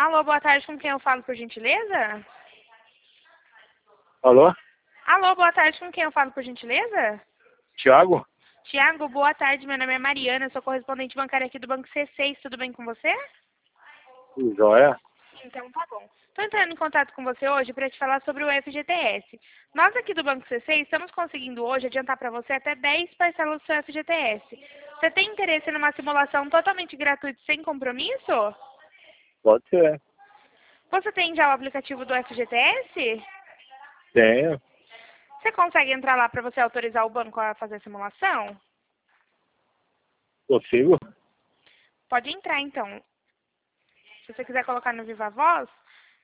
Alô, boa tarde, com quem eu falo, por gentileza? Alô? Alô, boa tarde, com quem eu falo, por gentileza? Tiago? Tiago, boa tarde, meu nome é Mariana, eu sou correspondente bancária aqui do Banco C6, tudo bem com você? Joia? Então tá bom. Estou entrando em contato com você hoje para te falar sobre o FGTS. Nós aqui do Banco C6 estamos conseguindo hoje adiantar para você até 10 parcelas do seu FGTS. Você tem interesse numa simulação totalmente gratuita sem compromisso? Pode ser. Você tem já o aplicativo do FGTS? Tenho. Você consegue entrar lá para você autorizar o banco a fazer a simulação? Consigo? Pode entrar então. Se você quiser colocar no Viva Voz,